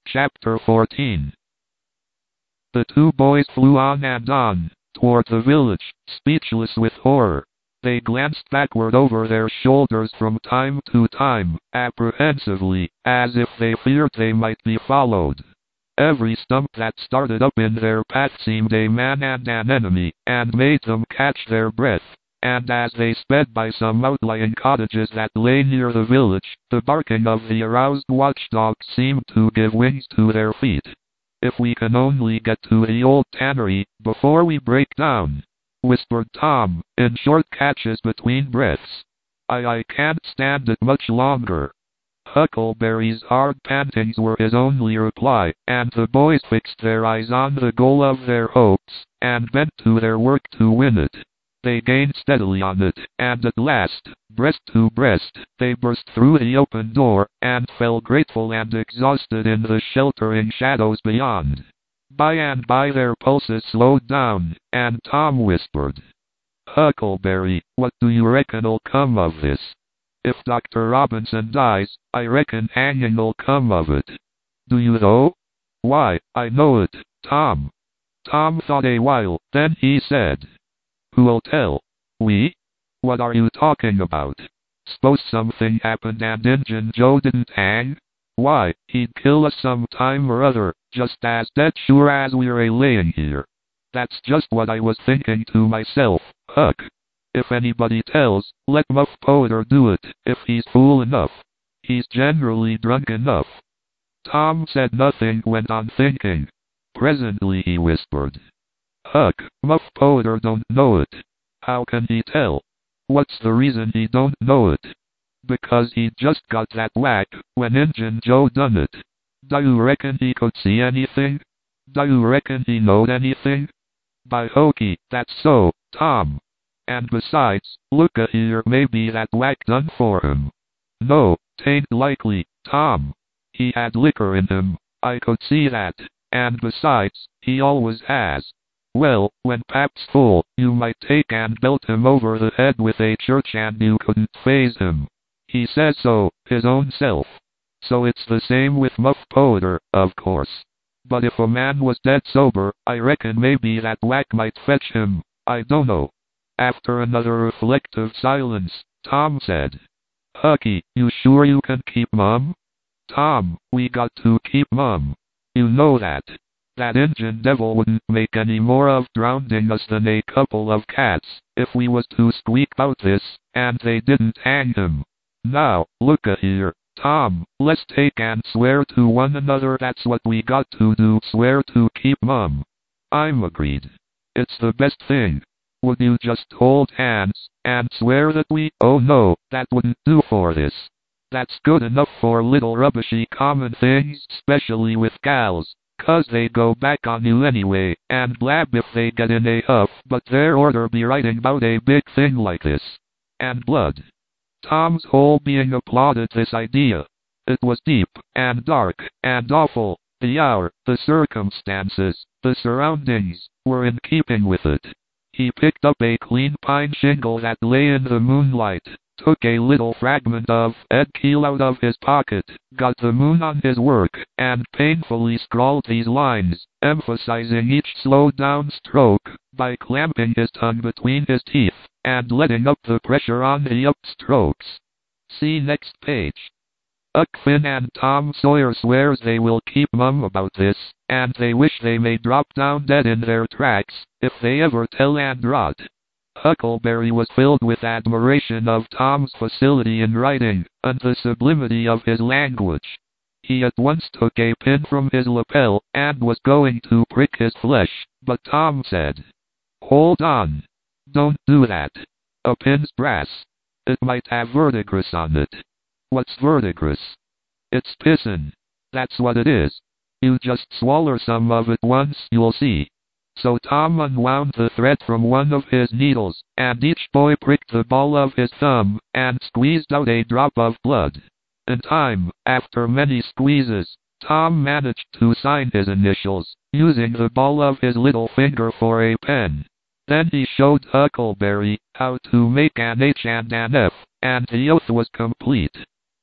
Chapter 14. The two boys flew on, toward the village, speechless with horror. They glanced backward over their shoulders from time to time, apprehensively, as if they feared they might be followed. Every stump that started up in their path seemed a man and an enemy, and made them catch their breath. And as they sped by some outlying cottages that lay near the village, the barking of the aroused watchdogs seemed to give wings to their feet. "If we can only get to the old tannery before we break down," whispered Tom, in short catches between breaths. I can't stand it much longer." Huckleberry's hard pantings were his only reply, and the boys fixed their eyes on the goal of their hopes, and bent to their work to win it. They gained steadily on it, and at last, breast to breast, they burst through the open door, and fell grateful and exhausted in the sheltering shadows beyond. By and by their pulses slowed down, and Tom whispered, "Huckleberry, what do you reckon'll come of this? If Dr. Robinson dies, I reckon hanging'll come of it." "Do you though?" "Why, I know it, Tom." Tom thought a while, then he said, "Who'll tell? We? What are you talking about? S'pose something happened and Injun Joe didn't hang? Why, he'd kill us some time or other, just as dead sure as we're a-laying here." "That's just what I was thinking to myself, Huck. If anybody tells, let Muff Potter do it, if he's fool enough. He's generally drunk enough." Tom said nothing, went on thinking. Presently he whispered, "Huck, Muff Potter don't know it." "How can he tell?" "What's the reason he don't know it?" "Because he just got that whack when Injun Joe done it." "Do you reckon he could see anything? Do you reckon he knowed anything?" "By hokey, that's so, Tom. And besides, look-a here, maybe that whack done for him." "No, 'tain't likely, Tom. He had liquor in him, I could see that, and besides, he always has." "Well, when Pap's full, you might take and belt him over the head with a church and you couldn't faze him. He says so, his own self. So it's the same with Muff Potter, of course. But if a man was dead sober, I reckon maybe that whack might fetch him, I dunno." After another reflective silence, Tom said, "Hucky, you sure you can keep mum?" "Tom, we got to keep mum. You know that. That Injun devil wouldn't make any more of drowning us than a couple of cats, if we was to squeak out this, and they didn't hang him. Now, look-a here, Tom, let's take and swear to one another that's what we got to do, swear to keep mum." "I'm agreed. It's the best thing. Would you just hold hands, and swear that we—" "Oh no, that wouldn't do for this. That's good enough for little rubbishy common things, specially with gals. 'Cause they go back on you anyway, and blab if they get in a huff, but there orter be writing about a big thing like this. And blood." Tom's whole being applauded this idea. It was deep, and dark, and awful. The hour, the circumstances, the surroundings, were in keeping with it. He picked up a clean pine shingle that lay in the moonlight, took a little fragment of Ed Keel out of his pocket, got the moon on his work, and painfully scrawled these lines, emphasizing each slowed-down stroke, by clamping his tongue between his teeth, and letting up the pressure on the upstrokes. See next page. Huck Finn and Tom Sawyer swears they will keep mum about this, and they wish they may drop down dead in their tracks, if they ever tell and rot. Huckleberry was filled with admiration of Tom's facility in writing, and the sublimity of his language. He at once took a pin from his lapel, and was going to prick his flesh, but Tom said, "Hold on. Don't do that. A pin's brass. It might have verdigris on it." "What's verdigris?" "It's pissin'. That's what it is. You just swaller some of it once, you'll see." So Tom unwound the thread from one of his needles, and each boy pricked the ball of his thumb, and squeezed out a drop of blood. In time, after many squeezes, Tom managed to sign his initials, using the ball of his little finger for a pen. Then he showed Huckleberry how to make an H and an F, and the oath was complete.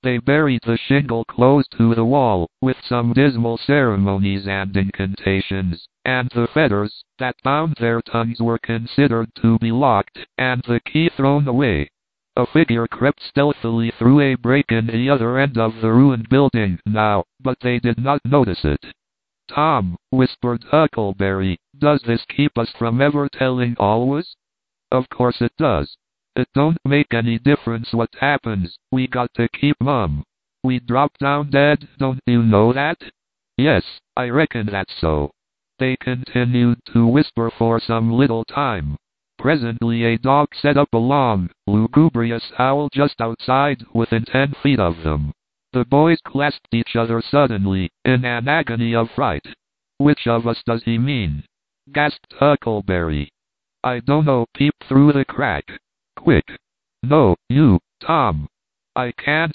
They buried the shingle close to the wall, with some dismal ceremonies and incantations, and the fetters that bound their tongues were considered to be locked, and the key thrown away. A figure crept stealthily through a break in the other end of the ruined building now, but they did not notice it. "Tom," whispered Huckleberry, "does this keep us from ever telling always?" "Of course it does. It don't make any difference what happens, we got to keep mum. We drop down dead, don't you know that?" "Yes, I reckon that's so." They continued to whisper for some little time. Presently a dog set up a long, lugubrious howl just outside, within 10 feet of them. The boys clasped each other suddenly, in an agony of fright. "Which of us does he mean?" gasped Huckleberry. "I dunno, peep through the crack. Quick." "No, you, Tom." I can't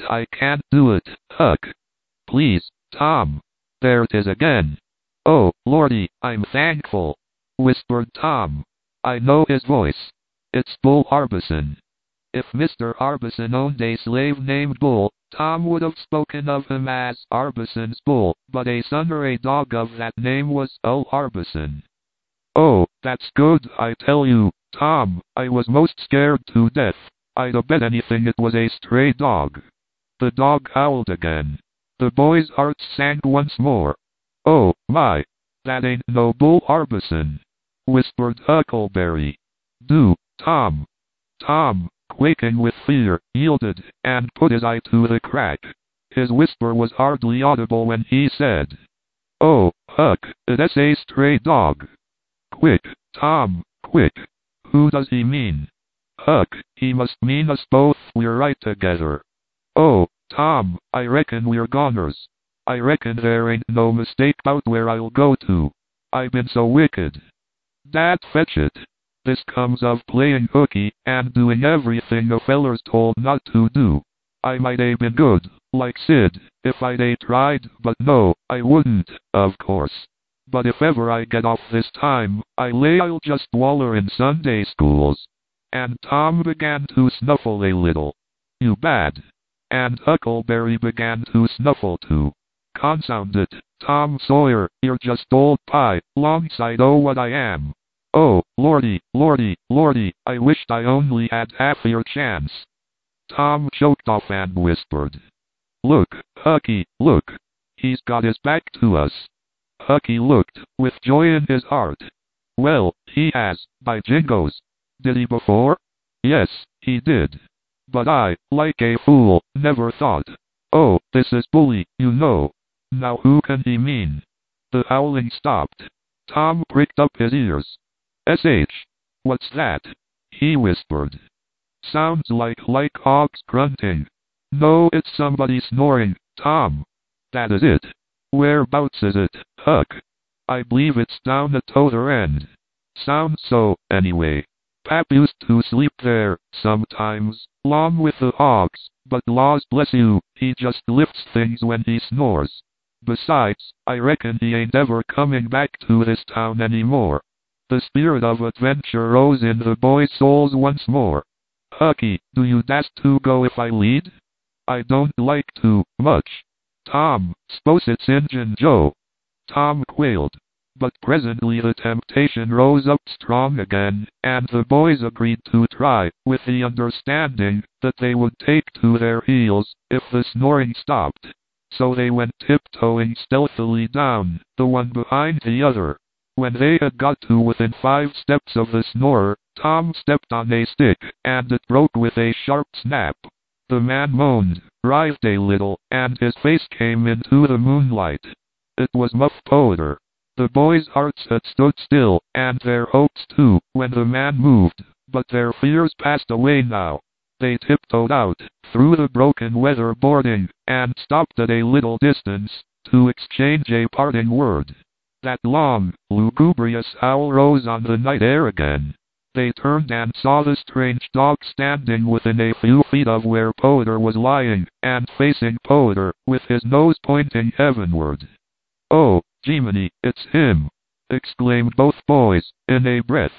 do it, Huck." "Please, Tom." "There 'tis again." "Oh, Lordy, I'm thankful," whispered Tom. I know his voice. It's Bull Harbison. If Mr. Harbison owned a slave named Bull, Tom would have spoken of him as Harbison's Bull, but a son or a dog of that name was Ull Harbison. "Oh, that's good, I tell you, Tom. I was most scared to death. I'd a bet anything it was a stray dog." The dog howled again. The boys' hearts sank once more. "Oh, my. That ain't no Bull Harbison," whispered Huckleberry. "Do, Tom." Tom, quaking with fear, yielded, and put his eye to the crack. His whisper was hardly audible when he said, "Oh, Huck, it's a stray dog." "Quick, Tom, quick. Who does he mean?" "Huck, he must mean us both, we're right together." "Oh, Tom, I reckon we're goners. I reckon there ain't no mistake 'bout where I'll go to. I been so wicked. Dad fetch it. This comes of playing hooky, and doing everything a feller's told not to do. I might a been good, like Sid, if I'd a tried, but no, I wouldn't, of course. But if ever I get off this time, I lay I'll just waller in Sunday schools." And Tom began to snuffle a little. "You bad." And Huckleberry began to snuffle too. "Consound it, Tom Sawyer, you're just old pie, 'longside o' what I am. Oh, Lordy, Lordy, Lordy, I wished I only had half your chance." Tom choked off and whispered, "Look, Hucky, look. He's got his back to us." Hucky looked, with joy in his heart. "Well, he has, by jingoes. Did he before?" "Yes, he did. But I, like a fool, never thought. Oh, this is bully, you know. Now who can he mean?" The howling stopped. Tom pricked up his ears. "S.H. What's that?" he whispered. "Sounds like hogs grunting." "No, it's somebody snoring, Tom." "That is it. Whereabouts is it, Huck?" "I believe it's down at t'other end." "Sounds so, anyway. Pap used to sleep there, sometimes, 'long with the hogs, but laws bless you, he just lifts things when he snores. Besides, I reckon he ain't ever coming back to this town anymore." The spirit of adventure rose in the boys' souls once more. "Hucky, do you dast to go if I lead?" "I don't like to, much." "Tom, s'pose it's Injun Joe." Tom quailed. But presently the temptation rose up strong again, and the boys agreed to try, with the understanding that they would take to their heels if the snoring stopped. So they went tiptoeing stealthily down, the one behind the other. When they had got to within 5 steps of the snorer, Tom stepped on a stick, and it broke with a sharp snap. The man moaned, writhed a little, and his face came into the moonlight. It was Muff Potter. The boys' hearts had stood still, and their hopes too, when the man moved, but their fears passed away now. They tiptoed out, through the broken weather boarding, and stopped at a little distance, to exchange a parting word. That long, lugubrious howl rose on the night air again. They turned and saw the strange dog standing within a few feet of where Potter was lying, and facing Potter, with his nose pointing heavenward. "Oh, Jiminy, it's him!" exclaimed both boys, in a breath.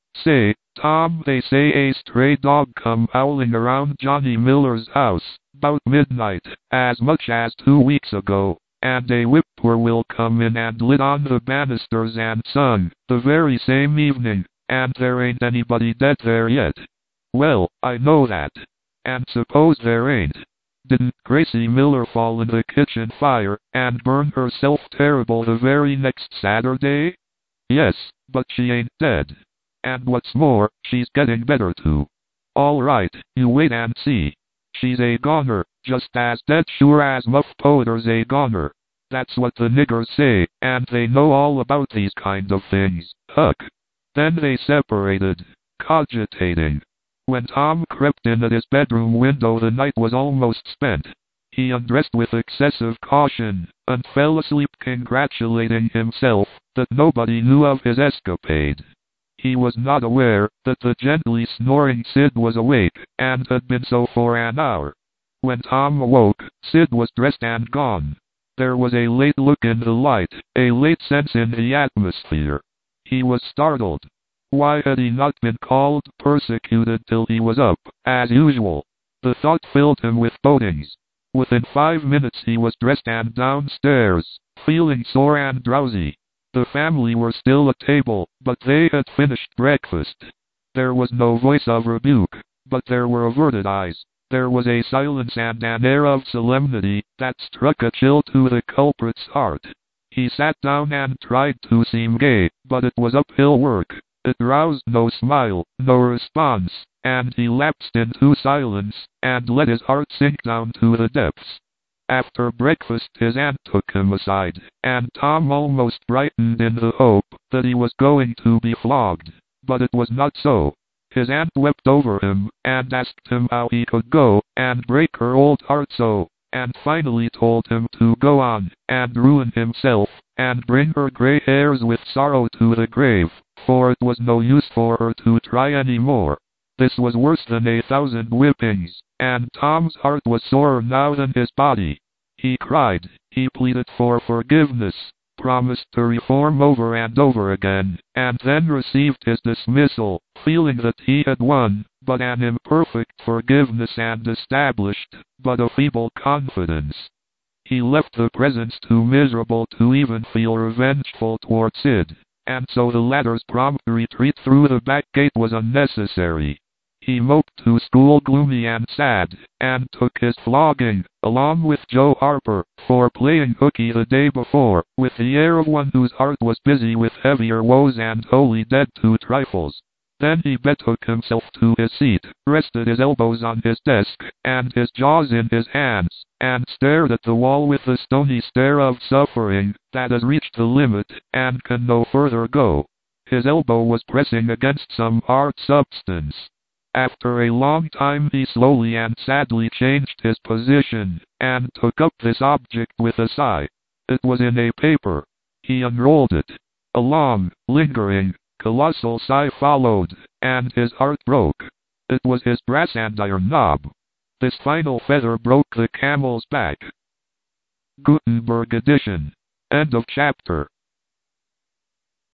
Say, Tom, they say a stray dog come howling around Johnny Miller's house, 'bout midnight, as much as 2 weeks ago, and a whippoorwill come in and lit on the banisters and sung, the very same evening, and there ain't anybody dead there yet. Well, I know that. And suppose there ain't. Didn't Gracie Miller fall in the kitchen fire, and burn herself terrible the very next Saturday? Yes, but she ain't dead. And what's more, she's getting better too. All right, you wait and see. She's a goner, just as dead sure as Muff Poder's a goner. That's what the niggers say, and they know all about these kind of things. Huck. Then they separated, cogitating. When Tom crept in at his bedroom window, the night was almost spent. He undressed with excessive caution, and fell asleep congratulating himself that nobody knew of his escapade. He was not aware that the gently snoring Sid was awake, and had been so for an hour. When Tom awoke, Sid was dressed and gone. There was a late look in the light, a late sense in the atmosphere. He was startled. Why had he not been called persecuted till he was up, as usual? The thought filled him with bodings. Within 5 minutes he was dressed and downstairs, feeling sore and drowsy. The family were still at table, but they had finished breakfast. There was no voice of rebuke, but there were averted eyes. There was a silence and an air of solemnity that struck a chill to the culprit's heart. He sat down and tried to seem gay, but it was uphill work. It roused no smile, no response, and he lapsed into silence, and let his heart sink down to the depths. After breakfast his aunt took him aside, and Tom almost brightened in the hope that he was going to be flogged. But it was not so. His aunt wept over him, and asked him how he could go, and break her old heart so, and finally told him to go on, and ruin himself, and bring her gray hairs with sorrow to the grave, for it was no use for her to try any more. This was worse than 1,000 whippings, and Tom's heart was sorer now than his body. He cried, he pleaded for forgiveness, promised to reform over and over again, and then received his dismissal, feeling that he had won, but an imperfect forgiveness and established, but a feeble confidence. He left the presence too miserable to even feel revengeful toward Sid, and so the latter's prompt retreat through the back gate was unnecessary. He moped to school gloomy and sad, and took his flogging, along with Joe Harper, for playing hooky the day before, with the air of one whose heart was busy with heavier woes and wholly dead to trifles. Then he betook himself to his seat, rested his elbows on his desk, and his jaws in his hands, and stared at the wall with the stony stare of suffering that has reached the limit, and can no further go. His elbow was pressing against some hard substance. After a long time he slowly and sadly changed his position, and took up this object with a sigh. It was in a paper. He unrolled it. A long, lingering, colossal sigh followed, and his heart broke. It was his brass andiron knob. This final feather broke the camel's back. Gutenberg edition. End of chapter.